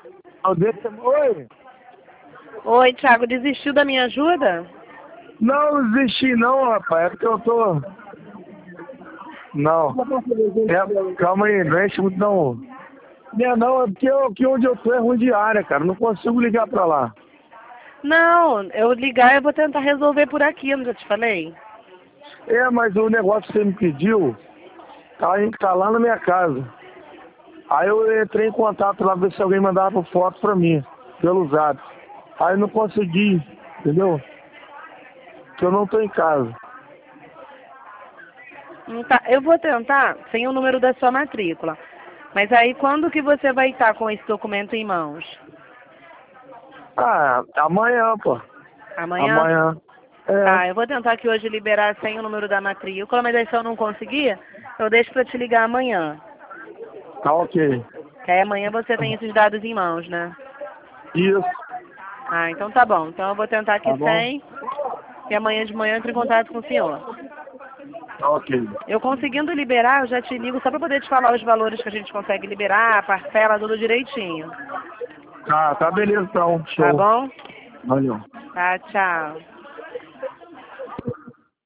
Oi? Oi, Thiago, desistiu da minha ajuda? Não desisti não, rapaz. É porque eu tô... Não. Calma aí, não enche muito não. Não, é porque aqui onde eu tô é ruim de área, cara. Não consigo ligar pra lá. Não, eu ligar eu vou tentar resolver por aqui, não já te falei? Mas o negócio que você me pediu, tá lá na minha casa. Aí eu entrei em contato lá, ver se alguém mandava foto pra mim, pelo Zap. Aí não consegui, entendeu? Porque eu não tô em casa. Tá, eu vou tentar sem o número da sua matrícula. Mas aí quando que você vai estar com esse documento em mãos? Amanhã, pô. Amanhã? Amanhã. Tá, eu vou tentar aqui hoje liberar sem o número da matrícula, mas aí se eu não conseguir, eu deixo pra te ligar amanhã. Tá ok. Que aí amanhã você tem esses dados em mãos, né? Isso, Ah, então tá bom. Então eu vou tentar aqui tá bom? sem e amanhã de manhã eu entro em contato com o senhor. Tá ok. Eu conseguindo liberar, eu já te ligo só pra poder te falar os valores que a gente consegue liberar, a parcela, tudo direitinho. Tá beleza então. Tá Show. bom? Valeu. Tá, tchau.